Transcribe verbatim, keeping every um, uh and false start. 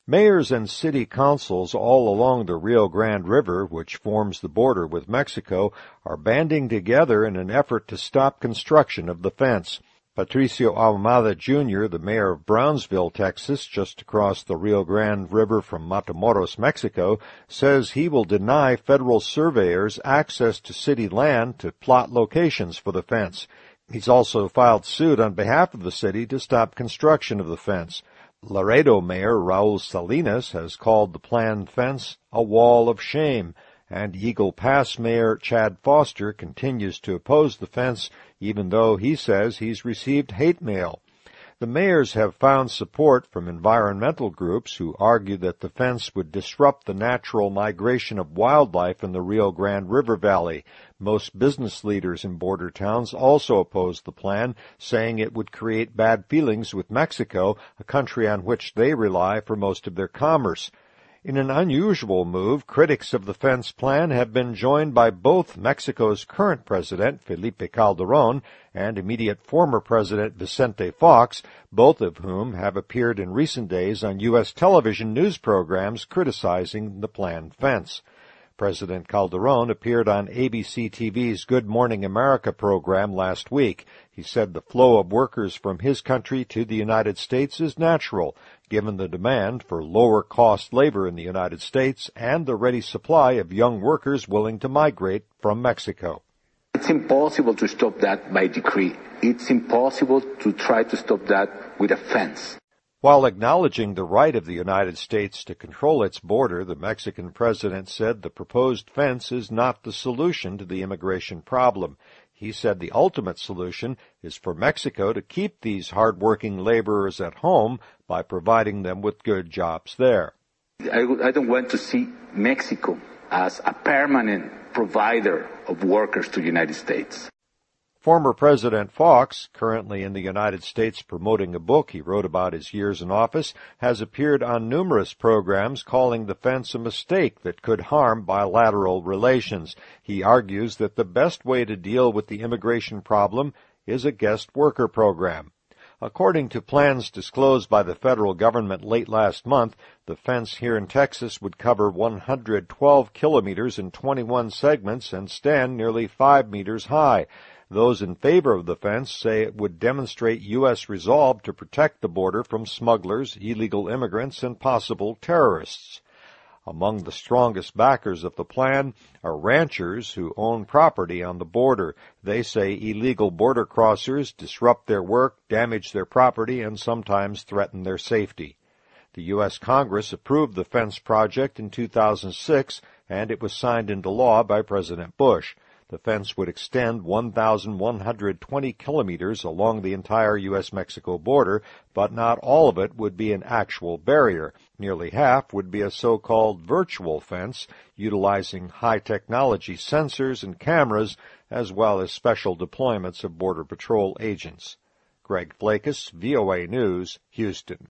Mayors and city councils all along the Rio Grande River, which forms the border with Mexico, are banding together in an effort to stop construction of the fence. Patricio Ahumada Junior, the mayor of Brownsville, Texas, just across the Rio Grande River from Matamoros, Mexico, says he will deny federal surveyors access to city land to plot locations for the fence. He's also filed suit on behalf of the city to stop construction of the fence. Laredo Mayor Raul Salinas has called the planned fence a wall of shame, and Eagle Pass Mayor Chad Foster continues to oppose the fence, even though he says he's received hate mail. The mayors have found support from environmental groups who argue that the fence would disrupt the natural migration of wildlife in the Rio Grande River Valley. Most business leaders in border towns also oppose the plan, saying it would create bad feelings with Mexico, a country on which they rely for most of their commerce. In an unusual move, critics of the fence plan have been joined by both Mexico's current president, Felipe Calderón, and immediate former president Vicente Fox, both of whom have appeared in recent days on U S television news programs criticizing the planned fence. President Calderón appeared on A B C T V's Good Morning America program last week. He said the flow of workers from his country to the United States is natural, given the demand for lower-cost labor in the United States and the ready supply of young workers willing to migrate from Mexico. It's impossible to stop that by decree. It's impossible to try to stop that with a fence. While acknowledging the right of the United States to control its border, the Mexican president said the proposed fence is not the solution to the immigration problem. He said the ultimate solution is for Mexico to keep these hard-working laborers at home by providing them with good jobs there. I, I don't want to see Mexico as a permanent provider of workers to the United States. Former President Fox, currently in the United States promoting a book he wrote about his years in office, has appeared on numerous programs calling the fence a mistake that could harm bilateral relations. He argues that the best way to deal with the immigration problem is a guest worker program. According to plans disclosed by the federal government late last month, the fence here in Texas would cover one hundred twelve kilometers in twenty-one segments and stand nearly five meters high. Those in favor of the fence say it would demonstrate U S resolve to protect the border from smugglers, illegal immigrants, and possible terrorists. Among the strongest backers of the plan are ranchers who own property on the border. They say illegal border crossers disrupt their work, damage their property, and sometimes threaten their safety. The U S Congress approved the fence project in two thousand six, and it was signed into law by President Bush. The fence would extend one thousand one hundred twenty kilometers along the entire U S Mexico border, but not all of it would be an actual barrier. Nearly half would be a so-called virtual fence, utilizing high-technology sensors and cameras, as well as special deployments of Border Patrol agents. Greg Flakus, V O A News, Houston.